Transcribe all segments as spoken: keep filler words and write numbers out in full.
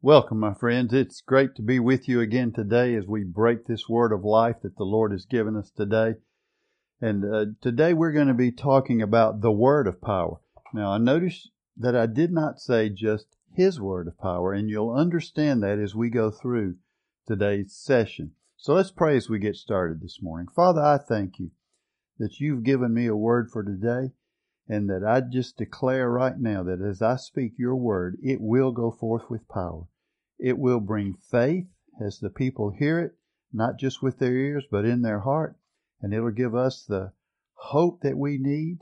Welcome, my friends. It's great to be with you again today as we break this word of life that the Lord has given us today. And uh, today we're going to be talking about the word of power. Now, I notice that I did not say just His word of power, and you'll understand that as we go through today's session. So let's pray as we get started this morning. Father, I thank you that you've given me a word for today, and that I just declare right now that as I speak your word, it will go forth with power. It will bring faith as the people hear it, not just with their ears, but in their heart. And it'll give us the hope that we need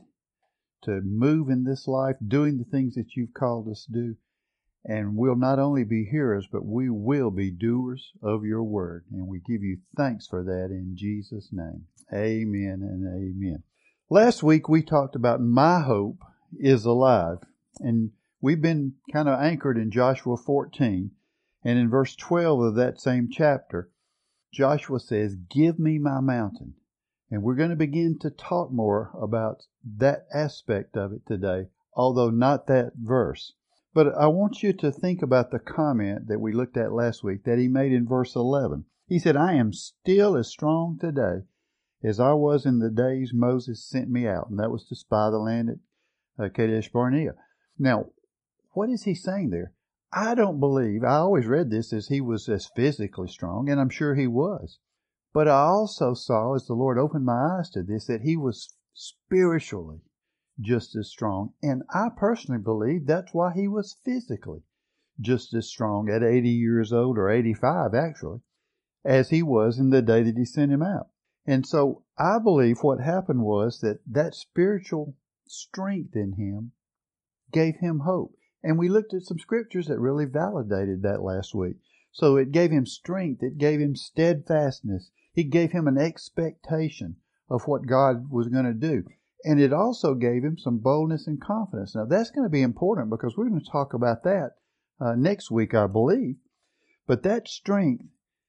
to move in this life, doing the things that you've called us to do. And we'll not only be hearers, but we will be doers of your word. And we give you thanks for that in Jesus' name. Amen and amen. Last week we talked about my hope is alive. And we've been kind of anchored in Joshua fourteen. And in verse twelve of that same chapter, Joshua says, "Give me my mountain." And we're going to begin to talk more about that aspect of it today, although not that verse. But I want you to think about the comment that we looked at last week that he made in verse eleven. He said, "I am still as strong today as I was in the days Moses sent me out." And that was to spy the land at uh, Kadesh Barnea. Now, what is he saying there? I don't believe, I always read this as he was as physically strong, and I'm sure he was. But I also saw, as the Lord opened my eyes to this, that he was spiritually just as strong. And I personally believe that's why he was physically just as strong at eighty years old, or eighty-five actually, as he was in the day that he sent him out. And so I believe what happened was that that spiritual strength in him gave him hope. And we looked at some scriptures that really validated that last week. So it gave him strength. It gave him steadfastness. It gave him an expectation of what God was going to do. And it also gave him some boldness and confidence. Now, that's going to be important because we're going to talk about that uh, next week, I believe. But that strength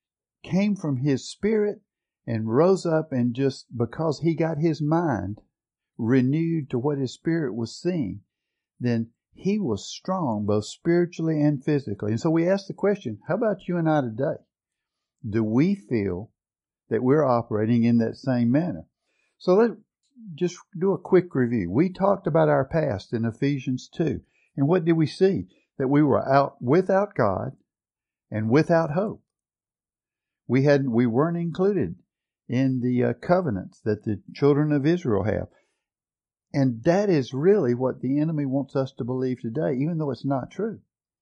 came from his spirit and rose up, and just because he got his mind renewed to what his spirit was seeing, then he was strong both spiritually and physically. And so we asked the question, how about you and I today? Do we feel that we're operating in that same manner? So let's just do a quick review. We talked about our past in Ephesians two. And what did we see? That we were out without God and without hope. We hadn't, we weren't included in the uh, covenants that the children of Israel have. And that is really what the enemy wants us to believe today, even though it's not true.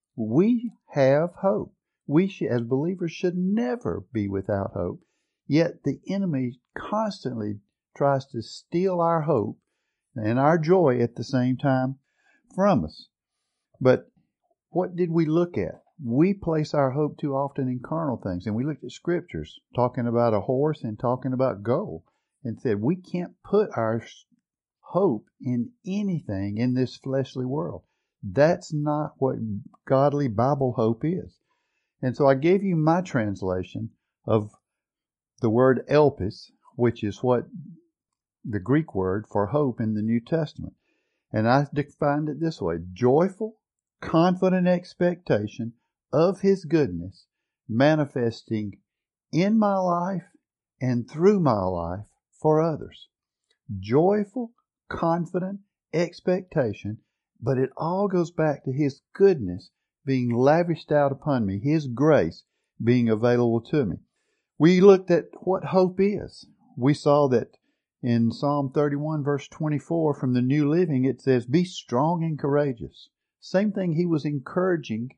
We have hope. We, should, as believers, should never be without hope. Yet the enemy constantly tries to steal our hope and our joy at the same time from us. But what did we look at? We place our hope too often in carnal things. And we looked at scriptures talking about a horse and talking about gold, and said we can't put our hope in anything in this fleshly world. That's not what godly Bible hope is. And so I gave you my translation of the word elpis, which is what the Greek word for hope in the New Testament. And I defined it this way: joyful, confident expectation of His goodness manifesting in my life and through my life for others. Joyful, confident expectation, but it all goes back to His goodness being lavished out upon me, His grace being available to me. We looked at what hope is. We saw that in Psalm thirty-one, verse twenty-four from the New Living, it says, "Be strong and courageous." Same thing he was encouraging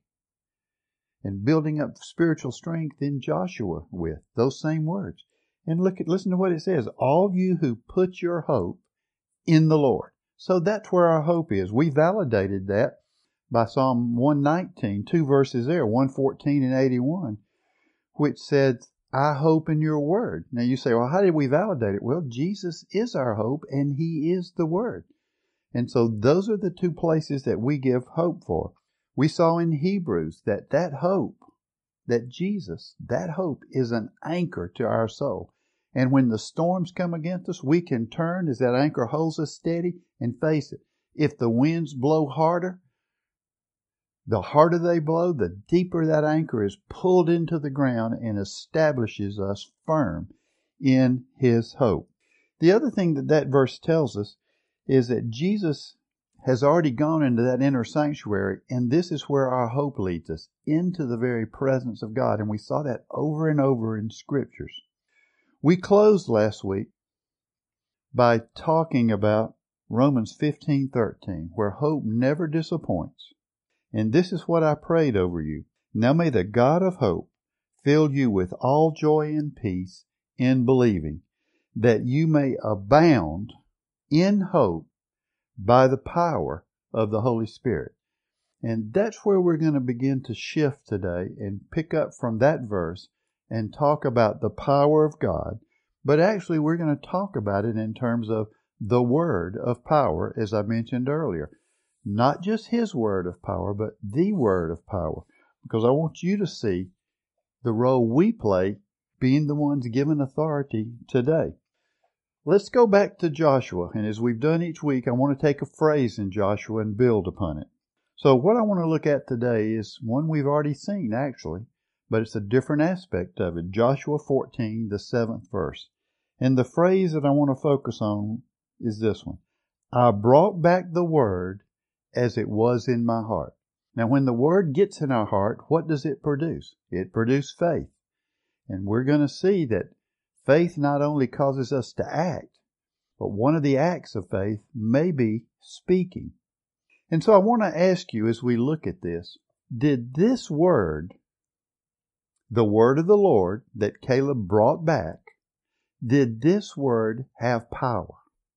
and building up spiritual strength in Joshua with, those same words. And look at, listen to what it says: "All you who put your hope in the Lord." So that's where our hope is. We validated that by Psalm one nineteen, two verses there, one fourteen and eighty-one, which said, "I hope in your word." Now you say, well, how did we validate it? Well, Jesus is our hope, and He is the Word. And so those are the two places that we give hope for. We saw in Hebrews that that hope, that Jesus, that hope is an anchor to our soul. And when the storms come against us, we can turn as that anchor holds us steady and face it. If the winds blow harder, The harder they blow, the deeper that anchor is pulled into the ground and establishes us firm in His hope. The other thing that that verse tells us is that Jesus has already gone into that inner sanctuary, and this is where our hope leads us, into the very presence of God. And we saw that over and over in Scriptures. We closed last week by talking about Romans fifteen thirteen, where hope never disappoints. And this is what I prayed over you. Now may the God of hope fill you with all joy and peace in believing, that you may abound in hope by the power of the Holy Spirit. And that's where we're going to begin to shift today and pick up from that verse and talk about the power of God. But actually we're going to talk about it in terms of the word of power, as I mentioned earlier. Not just His word of power, but the word of power. Because I want you to see the role we play being the ones given authority today. Let's go back to Joshua. And as we've done each week, I want to take a phrase in Joshua and build upon it. So what I want to look at today is one we've already seen, actually, but it's a different aspect of it. Joshua fourteen, the seventh verse. And the phrase that I want to focus on is this one. I brought back the word as it was in my heart. Now, when the word gets in our heart, what does it produce? It produces faith. And we're going to see that faith not only causes us to act, but one of the acts of faith may be speaking. And so I want to ask you as we look at this, did this word, the word of the Lord that Caleb brought back, did this word have power?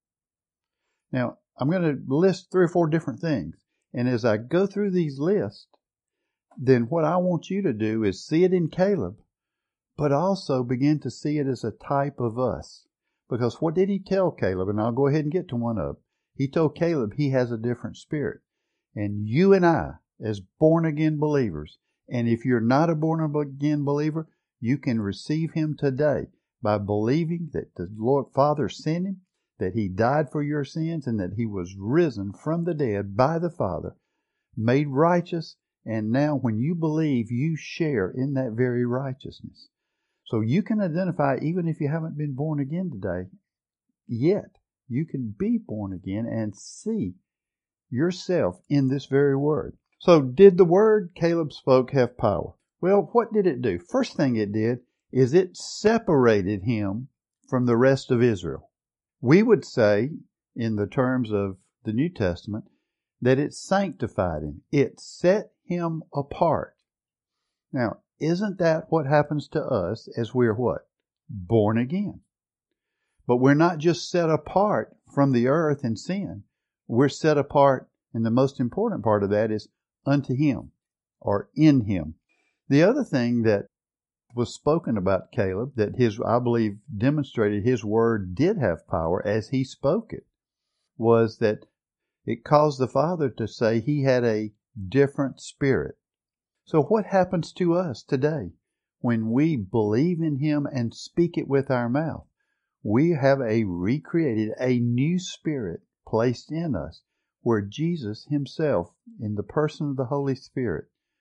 Now, I'm going to list three or four different things. And as I go through these lists, then what I want you to do is see it in Caleb, but also begin to see it as a type of us. Because what did he tell Caleb? And I'll go ahead and get to one of them. He told Caleb he has a different spirit. And you and I, as born-again believers, and if you're not a born-again believer, you can receive Him today by believing that the Lord Father sent Him, that He died for your sins, and that He was risen from the dead by the Father, made righteous, and now when you believe, you share in that very righteousness. So you can identify, even if you haven't been born again today, yet you can be born again and see yourself in this very word. So did the word Caleb spoke have power? Well, what did it do? First thing it did is it separated him from the rest of Israel. We would say, in the terms of the New Testament, that it sanctified him. It set him apart. Now, isn't that what happens to us as we're what? Born again. But we're not just set apart from the earth and sin. We're set apart, and the most important part of that is unto Him, or in Him. The other thing that was spoken about Caleb, that his, I believe, demonstrated his word did have power as he spoke it, was that it caused the Father to say he had a different spirit. So what happens to us today when we believe in Him and speak it with our mouth? We have a recreated, a new spirit placed in us, where Jesus Himself, in the person of the Holy Spirit,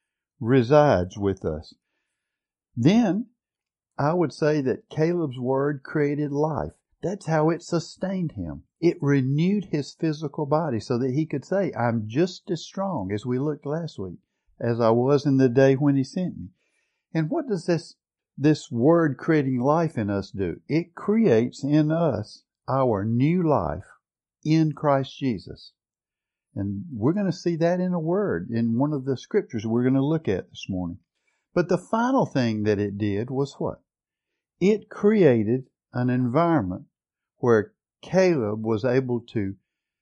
resides with us. Then, I would say that Caleb's word created life. That's how it sustained him. It renewed his physical body so that he could say, I'm just as strong, as we looked last week, as I was in the day when He sent me. And what does this, this word creating life in us do? It creates in us our new life in Christ Jesus. And we're going to see that in a word in one of the scriptures we're going to look at this morning. But the final thing that it did was what? It created an environment where Caleb was able to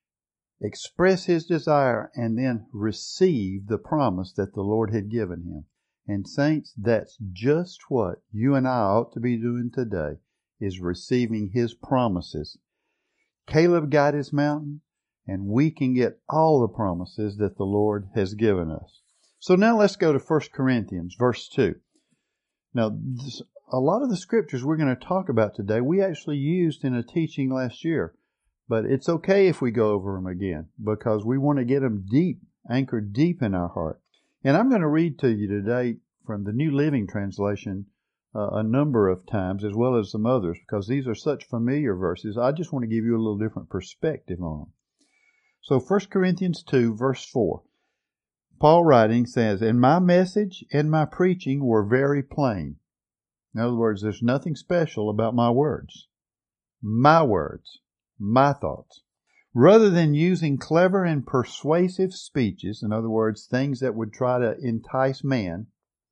express his desire and then receive the promise that the Lord had given him. And saints, that's just what you and I ought to be doing today, is receiving His promises. Caleb got his mountain, and we can get all the promises that the Lord has given us. So now let's go to First Corinthians, verse two. Now, this, a lot of the scriptures we're going to talk about today, we actually used in a teaching last year. But it's okay if we go over them again, because we want to get them deep, anchored deep in our heart. And I'm going to read to you today from the New Living Translation uh, a number of times, as well as some others, because these are such familiar verses. I just want to give you a little different perspective on them. So First Corinthians two, verse four. Paul writing says, "And my message and my preaching were very plain." In other words, there's nothing special about my words. My words. My thoughts. "Rather than using clever and persuasive speeches," in other words, things that would try to entice man,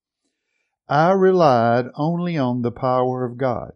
"I relied only on the power of God.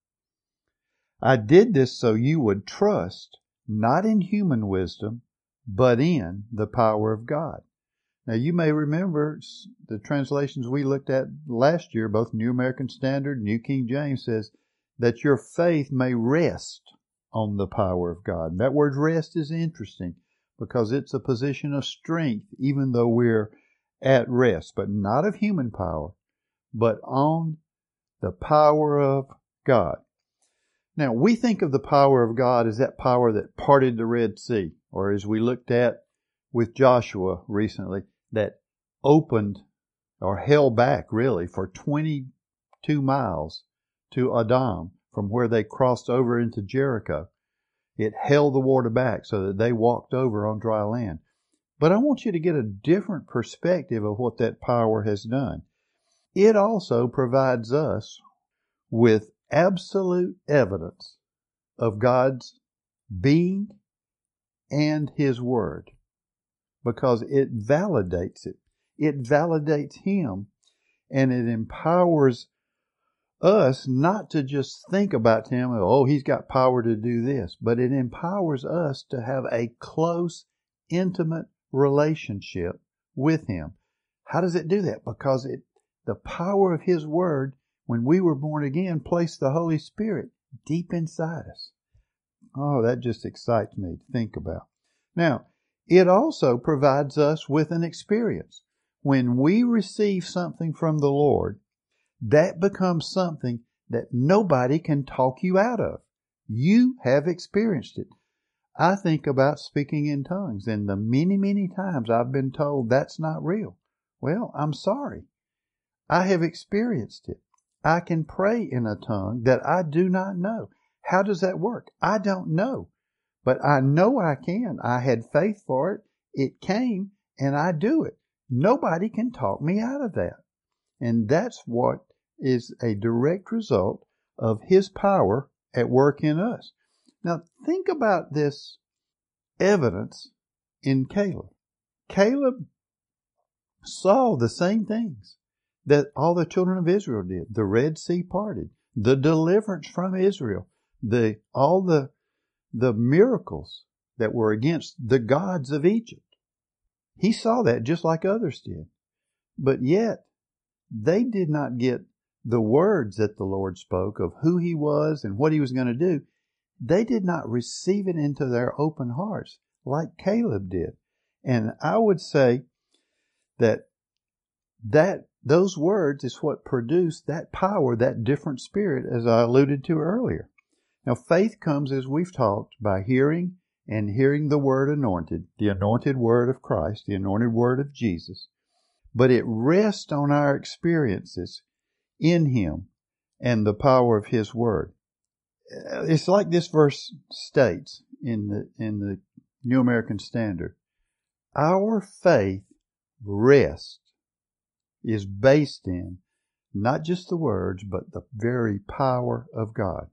I did this so you would trust, not in human wisdom, but in the power of God." Now, you may remember the translations we looked at last year, both New American Standard and New King James, says that your faith may rest on the power of God. And that word rest is interesting because it's a position of strength, even though we're at rest, but not of human power, but on the power of God. Now, we think of the power of God as that power that parted the Red Sea, or as we looked at with Joshua recently, that opened or held back really for twenty-two miles to Adam from where they crossed over into Jericho. It held the water back so that they walked over on dry land. But I want you to get a different perspective of what that power has done. It also provides us with absolute evidence of God's being and His Word, because it validates it. It validates Him, and it empowers us not to just think about Him, oh, He's got power to do this, but it empowers us to have a close, intimate relationship with Him. How does it do that? Because it, the power of His Word, when we were born again, placed the Holy Spirit deep inside us. Oh, that just excites me to think about. Now, it also provides us with an experience. When we receive something from the Lord, that becomes something that nobody can talk you out of. You have experienced it. I think about speaking in tongues, and the many, many times I've been told that's not real. Well, I'm sorry. I have experienced it. I can pray in a tongue that I do not know. How does that work? I don't know. But I know I can. I had faith for it. It came, and I do it. Nobody can talk me out of that. And that's what is a direct result of His power at work in us. Now, think about this evidence in Caleb. Caleb saw the same things that all the children of Israel did. The Red Sea parted, the deliverance from Israel, the all the the miracles that were against the gods of Egypt. He saw that just like others did. But yet, they did not get the words that the Lord spoke of who He was and what He was going to do. They did not receive it into their open hearts like Caleb did. And I would say that that those words is what produced that power, that different spirit, as I alluded to earlier. Now, faith comes, as we've talked, by hearing and hearing the Word anointed, the anointed Word of Christ, the anointed Word of Jesus. But it rests on our experiences in Him and the power of His Word. It's like this verse states in the, in the New American Standard. Our faith rests, is based in not just the words, but the very power of God.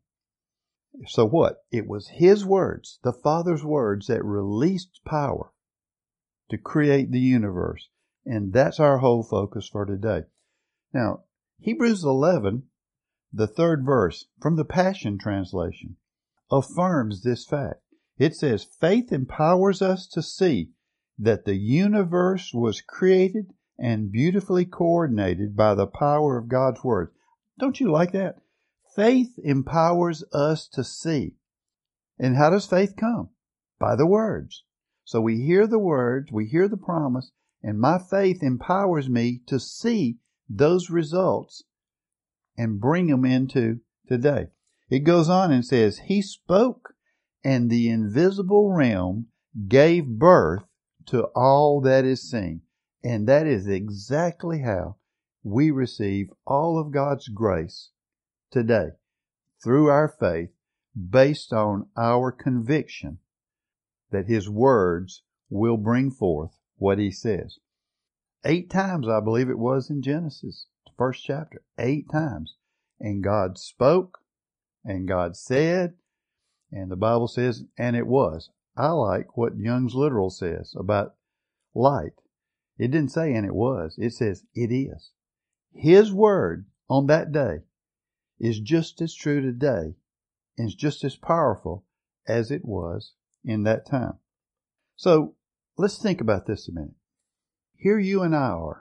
So what? It was His words, the Father's words, that released power to create the universe. And that's our whole focus for today. Now, Hebrews eleven, the third verse, from the Passion Translation, affirms this fact. It says, "Faith empowers us to see that the universe was created and beautifully coordinated by the power of God's Word." Don't you like that? Faith empowers us to see. And how does faith come? By the words. So we hear the words, we hear the promise, and my faith empowers me to see those results and bring them into today. It goes on and says, He spoke, and the invisible realm gave birth to all that is seen. And that is exactly how we receive all of God's grace today, through our faith, based on our conviction that His words will bring forth what He says. Eight times, I believe it was in Genesis, the first chapter. Eight times. And God spoke, and God said, and the Bible says, and it was. I like what Young's Literal says about light. It didn't say, and it was. It says, it is. His word on that day is just as true today and is just as powerful as it was in that time. So let's think about this a minute. Here you and I are,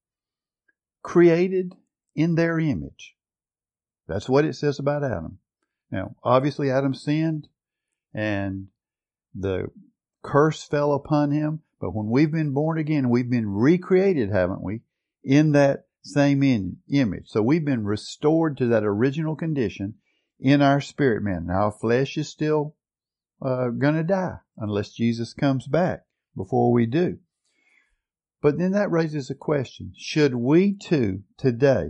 created in their image. That's what it says about Adam. Now, obviously Adam sinned and the curse fell upon him. But when we've been born again, we've been recreated, haven't we, in that same in, image. So we've been restored to that original condition in our spirit man. Now, our flesh is still uh, going to die unless Jesus comes back before we do. But then that raises a question. Should we too today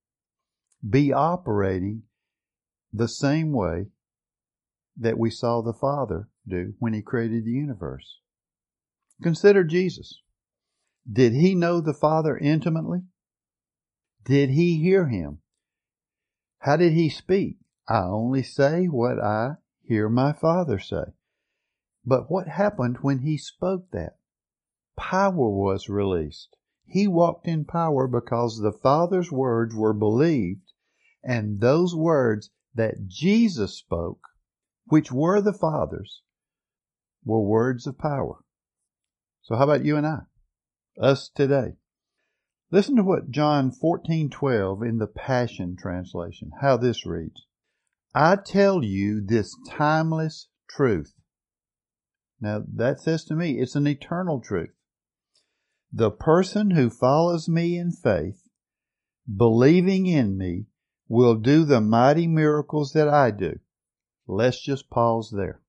be operating the same way that we saw the Father do when He created the universe? Consider Jesus. Did He know the Father intimately? Did He hear Him? How did He speak? I only say what I hear my Father say. But what happened when He spoke that? Power was released. He walked in power because the Father's words were believed, and those words that Jesus spoke, which were the Father's, were words of power. So how about you and I? Us today. Listen to what John fourteen twelve in the Passion Translation, how this reads. I tell you this timeless truth. Now that says to me, it's an eternal truth. The person who follows me in faith, believing in me, will do the mighty miracles that I do. Let's just pause there.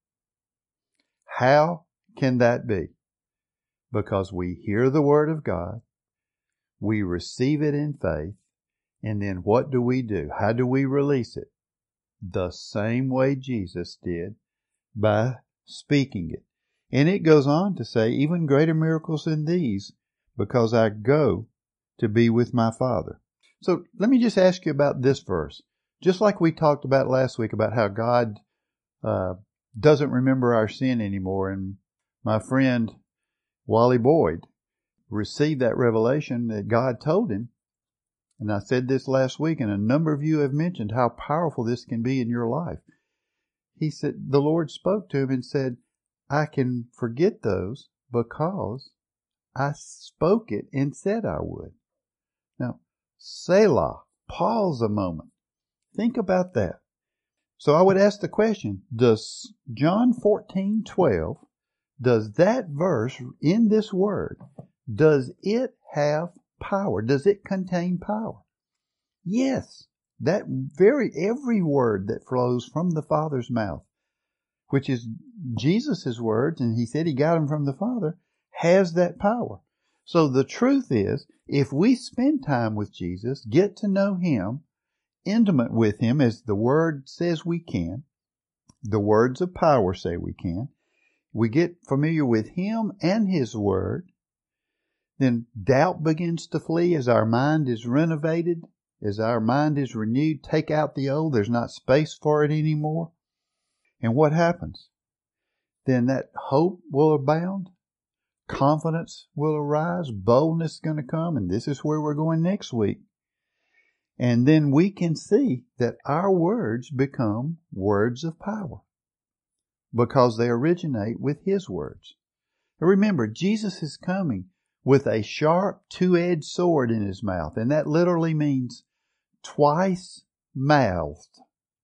How can that be? Because we hear the Word of God, we receive it in faith, and then what do we do? How do we release it? The same way Jesus did, by speaking it. And it goes on to say, even greater miracles than these, because I go to be with my Father. So let me just ask you about this verse. Just like we talked about last week about how God uh, doesn't remember our sin anymore, and my friend Wally Boyd received that revelation that God told him. And I said this last week, and a number of you have mentioned how powerful this can be in your life. He said, the Lord spoke to him and said, I can forget those because I spoke it and said I would. Now, Selah, pause a moment. Think about that. So I would ask the question, does John fourteen twelve, does that verse in this word, does it have power? Does it contain power? Yes. That very, every word that flows from the Father's mouth, which is Jesus' words, and He said He got them from the Father, has that power. So the truth is, if we spend time with Jesus, get to know Him, intimate with Him as the Word says we can, the words of power say we can, we get familiar with Him and His Word, then doubt begins to flee as our mind is renovated, as our mind is renewed. Take out the old, there's not space for it anymore. And what happens? Then that hope will abound, confidence will arise, boldness is going to come, and this is where we're going next week. And then we can see that our words become words of power because they originate with His words. Now remember, Jesus is coming with a sharp two-edged sword in His mouth, and that literally means twice mouthed.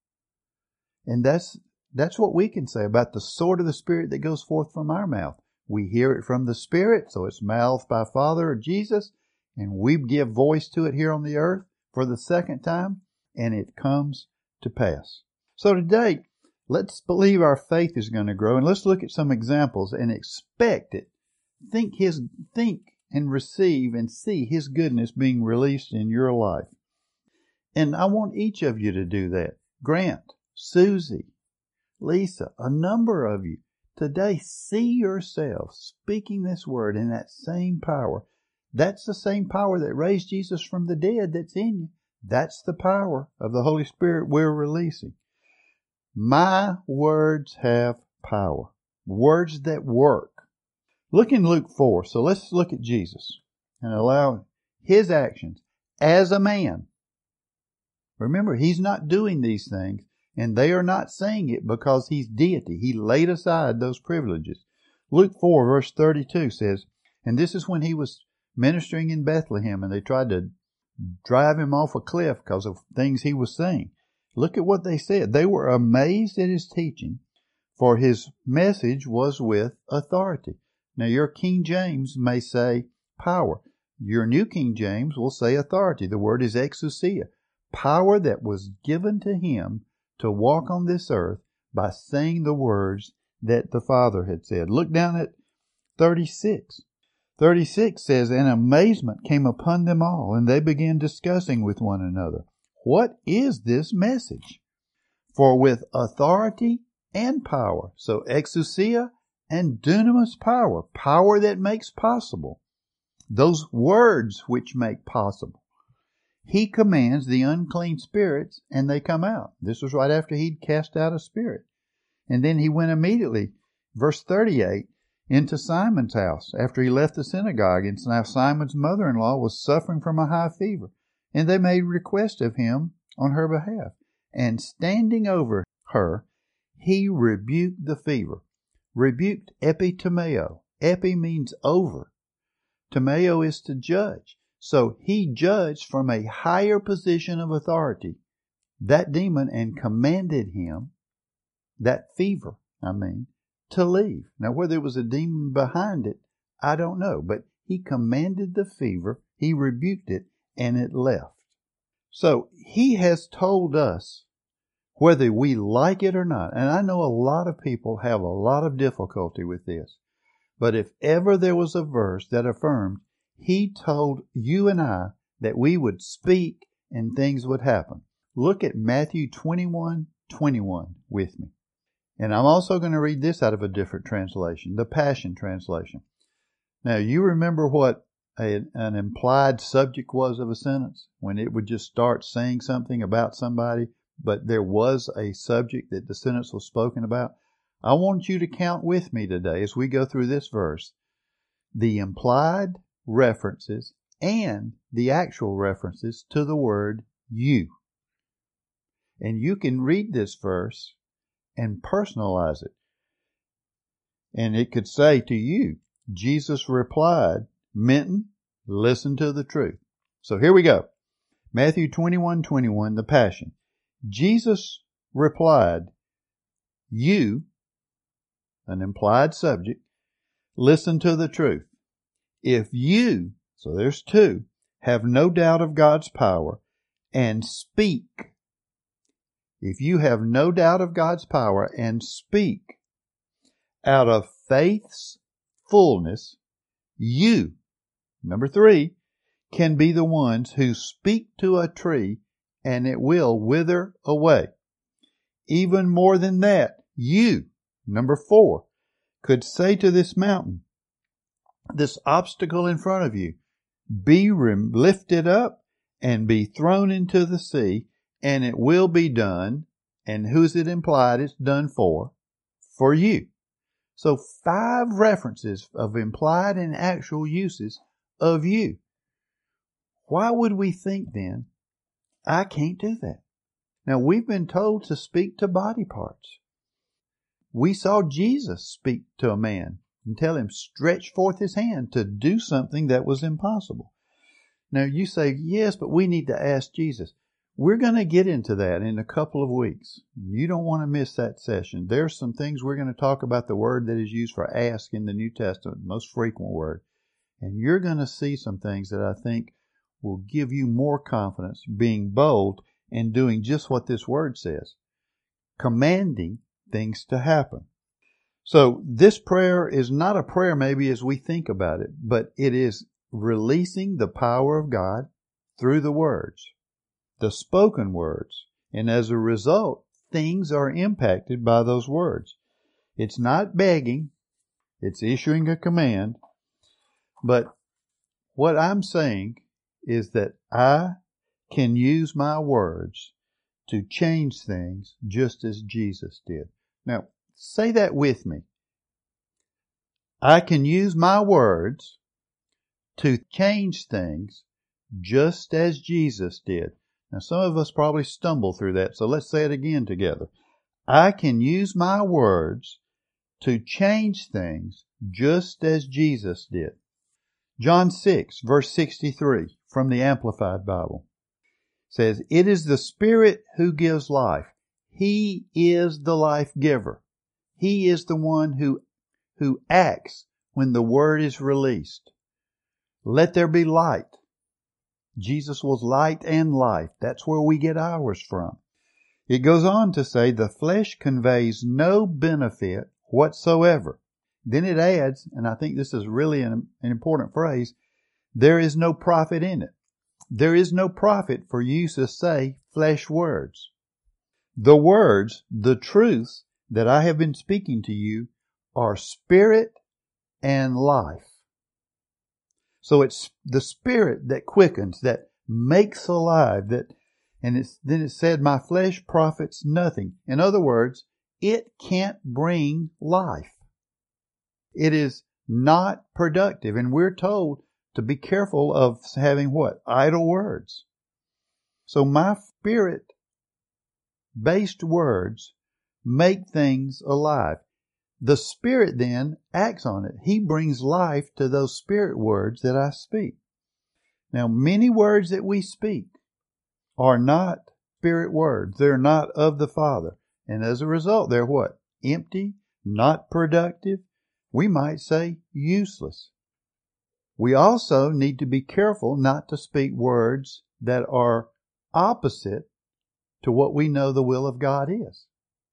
And that's that's what we can say about the sword of the Spirit that goes forth from our mouth. We hear it from the Spirit, so it's mouthed by Father or Jesus, and we give voice to it here on the earth for the second time, and it comes to pass. So today, let's believe our faith is going to grow, and let's look at some examples and expect it. Think his, think and receive and see His goodness being released in your life. And I want each of you to do that. Grant, Susie, Lisa, a number of you today, see yourselves speaking this word in that same power. That's the same power that raised Jesus from the dead that's in you. That's the power of the Holy Spirit we're releasing. My words have power. Words that work. Look in Luke four. So let's look at Jesus and allow His actions as a man. Remember, He's not doing these things, and they are not saying it because He's deity. He laid aside those privileges. Luke four verse thirty-two says, and this is when He was ministering in Bethlehem, and they tried to drive Him off a cliff because of things He was saying. Look at what they said. They were amazed at His teaching, for His message was with authority. Now, your King James may say power. Your New King James will say authority. The word is exousia. Power that was given to Him to walk on this earth by saying the words that the Father had said. Look down at thirty-six. thirty-six says, and amazement came upon them all, and they began discussing with one another, what is this message? For with authority and power, so exousia and dunamis power, power that makes possible, those words which make possible, He commands the unclean spirits, and they come out. This was right after He'd cast out a spirit. And then He went immediately, verse thirty-eight, into Simon's house after He left the synagogue. And now Simon's mother-in-law was suffering from a high fever. And they made request of Him on her behalf. And standing over her, He rebuked the fever. Rebuked epitomeo. Epi means over. Tomeo is to judge. So He judged from a higher position of authority that demon and commanded him, that fever, I mean, to leave. Now, whether it was a demon behind it, I don't know. But He commanded the fever, He rebuked it, and it left. So He has told us whether we like it or not. And I know a lot of people have a lot of difficulty with this. But if ever there was a verse that affirmed He told you and I that we would speak and things would happen. Look at Matthew twenty-one twenty-one with me. And I'm also going to read this out of a different translation, the Passion Translation. Now, you remember what a, an implied subject was of a sentence? When it would just start saying something about somebody, but there was a subject that the sentence was spoken about. I want you to count with me today as we go through this verse, the implied references and the actual references to the word you. And you can read this verse and personalize it. And it could say to you, Jesus replied, Minton, listen to the truth. So here we go. Matthew twenty-one twenty-one, the Passion. Jesus replied, you, an implied subject, listen to the truth. If you, so there's two, have no doubt of God's power and speak, if you have no doubt of God's power and speak out of faith's fullness, you, number three, can be the ones who speak to a tree and it will wither away. Even more than that, you, number four, could say to this mountain, this obstacle in front of you, be lifted up and be thrown into the sea, and it will be done. And who's it implied it's done for? For you. So five references of implied and actual uses of you. Why would we think then, I can't do that? Now, we've been told to speak to body parts. We saw Jesus speak to a man and tell him, stretch forth his hand to do something that was impossible. Now, you say, yes, but we need to ask Jesus. We're going to get into that in a couple of weeks. You don't want to miss that session. There's some things we're going to talk about, the word that is used for ask in the New Testament, the most frequent word. And you're going to see some things that I think will give you more confidence, being bold and doing just what this word says, commanding things to happen. So this prayer is not a prayer maybe as we think about it, but it is releasing the power of God through the words, the spoken words. And as a result, things are impacted by those words. It's not begging. It's issuing a command. But what I'm saying is that I can use my words to change things just as Jesus did. Now, say that with me. I can use my words to change things just as Jesus did. Now, some of us probably stumble through that, so let's say it again together. I can use my words to change things just as Jesus did. John six, verse sixty-three from the Amplified Bible says, "It is the Spirit who gives life. He is the life giver. He is the one who, who acts when the word is released. Let there be light." Jesus was light and life. That's where we get ours from. It goes on to say, "The flesh conveys no benefit whatsoever." Then it adds, and I think this is really an, an important phrase, "There is no profit in it." There is no profit for you to say flesh words. The words, the truths that I have been speaking to you are spirit and life. So it's the Spirit that quickens, that makes alive, that, and it's, then it said, "My flesh profits nothing." In other words, it can't bring life. It is not productive. And we're told to be careful of having what? Idle words. So my spirit-based words make things alive. The Spirit then acts on it. He brings life to those spirit words that I speak. Now, many words that we speak are not spirit words. They're not of the Father. And as a result, they're what? Empty, not productive. We might say useless. We also need to be careful not to speak words that are opposite to what we know the will of God is.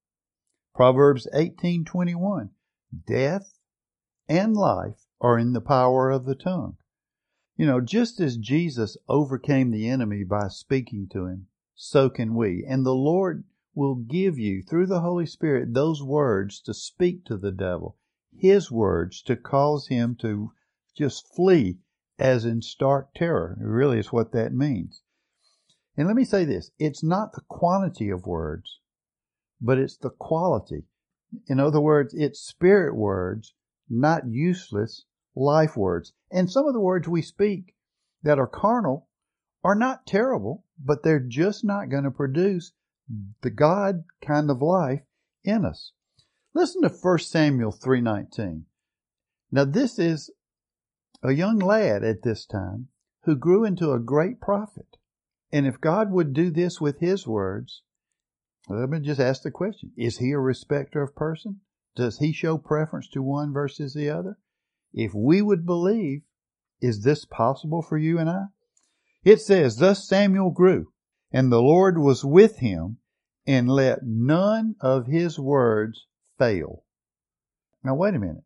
Proverbs eighteen twenty-one, "Death and life are in the power of the tongue." You know, just as Jesus overcame the enemy by speaking to him, so can we. And the Lord will give you, through the Holy Spirit, those words to speak to the devil, His words to cause him to just flee as in stark terror. It really is what that means. And let me say this, it's not the quantity of words, but it's the quality. In other words, it's spirit words, not useless life words. And some of the words we speak that are carnal are not terrible, but they're just not going to produce the God kind of life in us. Listen to First Samuel three nineteen. Now this is a young lad at this time who grew into a great prophet. And if God would do this with His words, let me just ask the question, is He a respecter of person? Does He show preference to one versus the other? If we would believe, is this possible for you and I? It says, "Thus Samuel grew, and the Lord was with him, and let none of his words fail." Now wait a minute.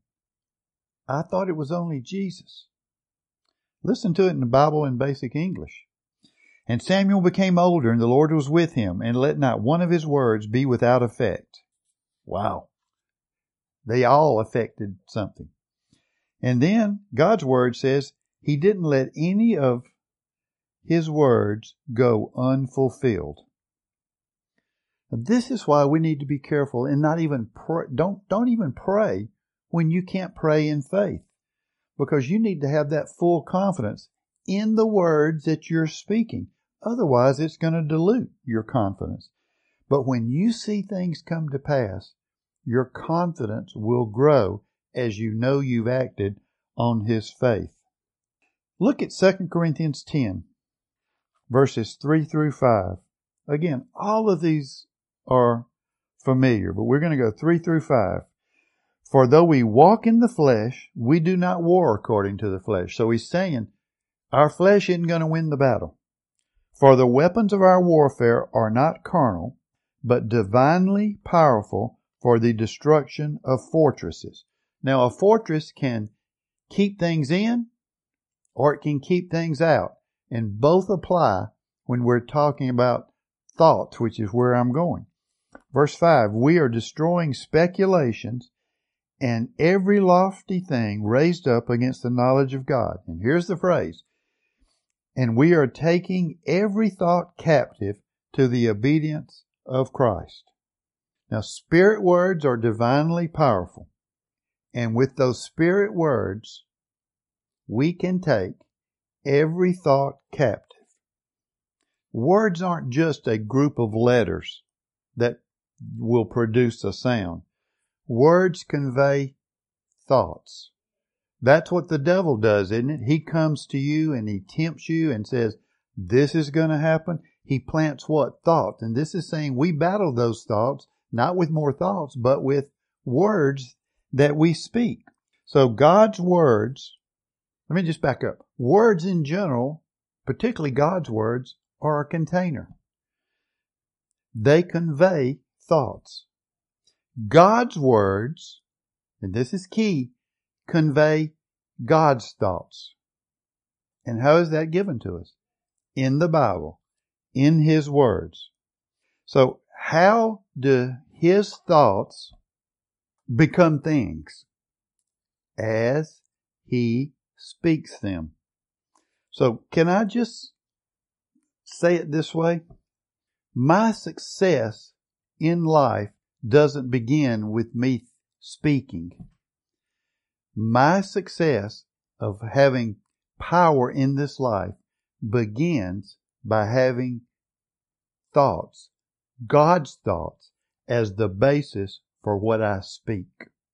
I thought it was only Jesus. Listen to it in the Bible in basic English. "And Samuel became older, and the Lord was with him, and let not one of his words be without effect." Wow. They all affected something. And then God's word says He didn't let any of His words go unfulfilled. This is why we need to be careful and not even pray. Don't, don't even pray when you can't pray in faith, because you need to have that full confidence in the words that you're speaking. Otherwise, it's going to dilute your confidence. But when you see things come to pass, your confidence will grow as you know you've acted on His faith. Look at Second Corinthians ten, verses three through five. Again, all of these are familiar, but we're going to go three through five. "For though we walk in the flesh, we do not war according to the flesh." So he's saying our flesh isn't going to win the battle. "For the weapons of our warfare are not carnal, but divinely powerful for the destruction of fortresses." Now, a fortress can keep things in, or it can keep things out. And both apply when we're talking about thoughts, which is where I'm going. Verse five, we are destroying speculations and every lofty thing raised up against the knowledge of God. And here's the phrase, and we are taking every thought captive to the obedience of Christ. Now, spirit words are divinely powerful. And with those spirit words, we can take every thought captive. Words aren't just a group of letters that will produce a sound. Words convey thoughts. That's what the devil does, isn't it? He comes to you and he tempts you and says, this is going to happen. He plants what? Thoughts. And this is saying we battle those thoughts, not with more thoughts, but with words that we speak. So God's words, let me just back up. Words in general, particularly God's words, are a container. They convey thoughts. God's words, and this is key, convey God's thoughts. And how is that given to us? In the Bible, in His words. So how do His thoughts become things? As He speaks them. So can I just say it this way? My success in life doesn't begin with me speaking. My success of having power in this life begins by having thoughts, God's thoughts, as the basis for what I speak.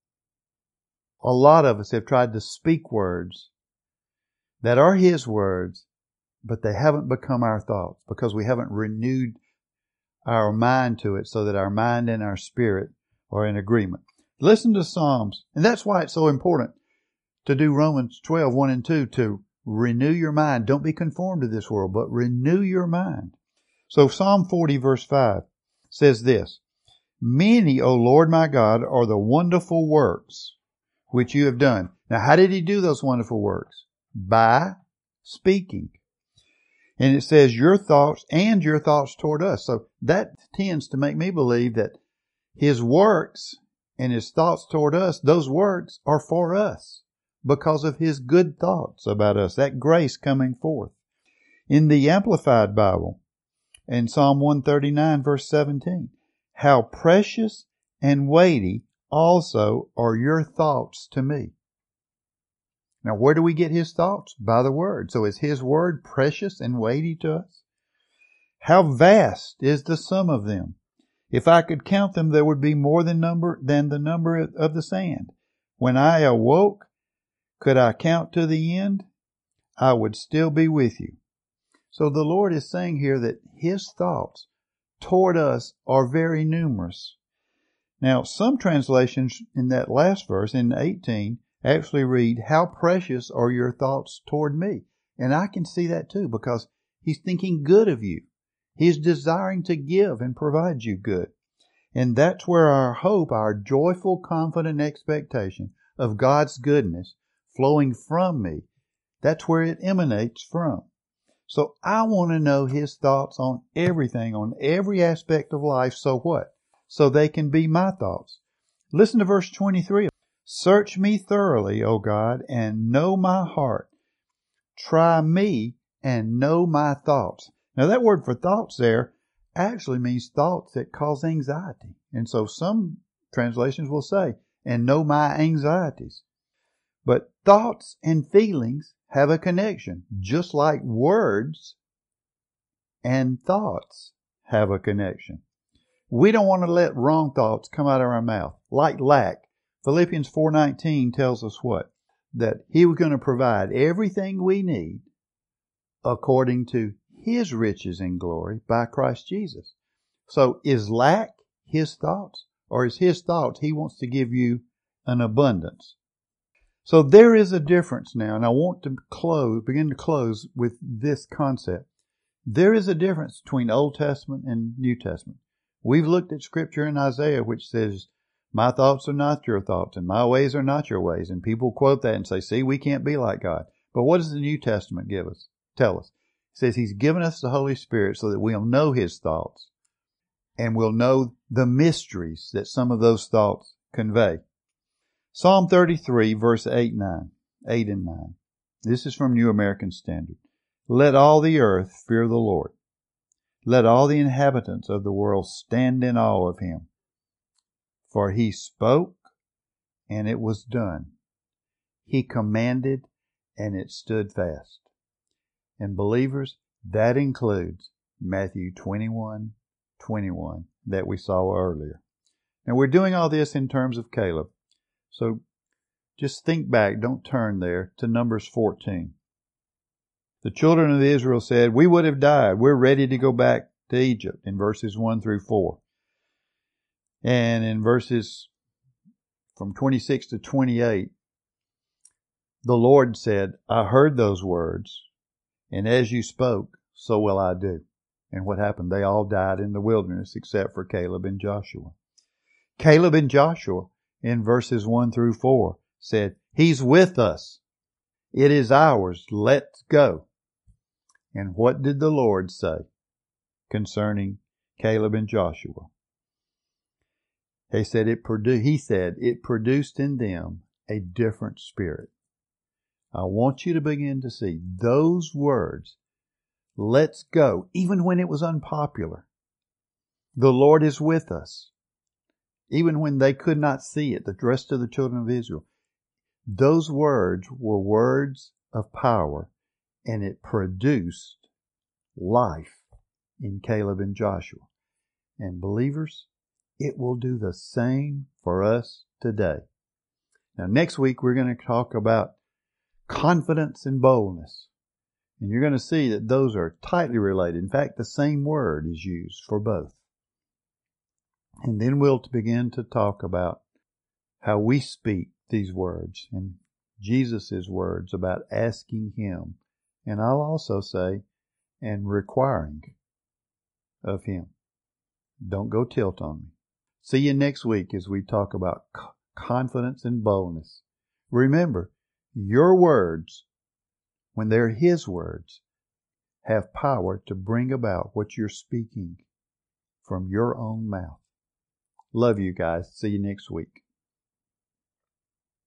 A lot of us have tried to speak words that are His words, but they haven't become our thoughts because we haven't renewed our mind to it so that our mind and our spirit are in agreement. Listen to Psalms, and that's why it's so important to do Romans twelve, one and two, to renew your mind. Don't be conformed to this world, but renew your mind. So Psalm forty verse five says this, many, O Lord my God, are the wonderful works which you have done. Now, how did He do those wonderful works? By speaking. And it says your thoughts and your thoughts toward us. So that tends to make me believe that His works and His thoughts toward us, those works are for us because of His good thoughts about us, that grace coming forth. In the Amplified Bible, in Psalm one thirty-nine verse seventeen, how precious and weighty also are your thoughts to me. Now, where do we get His thoughts? By the Word. So is His Word precious and weighty to us? How vast is the sum of them? If I could count them, there would be more than number than the number of the sand. When I awoke, could I count to the end? I would still be with you. So the Lord is saying here that His thoughts toward us are very numerous. Now, some translations in that last verse, in eighteen, actually read, how precious are your thoughts toward me? And I can see that too, because He's thinking good of you. He's desiring to give and provide you good. And that's where our hope, our joyful, confident expectation of God's goodness flowing from me, that's where it emanates from. So I want to know His thoughts on everything, on every aspect of life. So what? So they can be my thoughts. Listen to verse twenty-three. Search me thoroughly, O God, and know my heart. Try me and know my thoughts. Now that word for thoughts there actually means thoughts that cause anxiety. And so some translations will say, and know my anxieties. But thoughts and feelings have a connection, just like words and thoughts have a connection. We don't want to let wrong thoughts come out of our mouth, like lack. Philippians four nineteen tells us what? That He was going to provide everything we need according to His riches in glory by Christ Jesus. So is lack His thoughts, or is His thoughts He wants to give you an abundance? So there is a difference now, and I want to close, begin to close with this concept. There is a difference between Old Testament and New Testament. We've looked at Scripture in Isaiah which says, my thoughts are not your thoughts, and my ways are not your ways. And people quote that and say, see, we can't be like God. But what does the New Testament give us? Tell us. It says He's given us the Holy Spirit so that we'll know His thoughts and we'll know the mysteries that some of those thoughts convey. Psalm thirty-three, verse eight, nine, eight and nine. This is from New American Standard. Let all the earth fear the Lord. Let all the inhabitants of the world stand in awe of Him. For He spoke, and it was done. He commanded, and it stood fast. And believers, that includes Matthew twenty-one, twenty-one that we saw earlier. Now we're doing all this in terms of Caleb. So just think back, don't turn there, to Numbers fourteen. The children of Israel said, we would have died. We're ready to go back to Egypt, in verses one through four. And in verses from twenty-six to twenty-eight, the Lord said, I heard those words, and as you spoke, so will I do. And what happened? They all died in the wilderness except for Caleb and Joshua. Caleb and Joshua, in verses one through four, said, He's with us. It is ours. Let's go. And what did the Lord say concerning Caleb and Joshua? He said it produ- He said it produced in them a different spirit. I want you to begin to see those words, let's go, even when it was unpopular. The Lord is with us. Even when they could not see it, the rest of the children of Israel. Those words were words of power, and it produced life in Caleb and Joshua. And believers, it will do the same for us today. Now, next week we're going to talk about confidence and boldness. And you're going to see that those are tightly related. In fact, the same word is used for both. And then we'll begin to talk about how we speak these words and Jesus' words about asking Him. And I'll also say, and requiring of Him. Don't go tilt on me. See you next week as we talk about confidence and boldness. Remember, your words, when they're His words, have power to bring about what you're speaking from your own mouth. Love you guys. See you next week.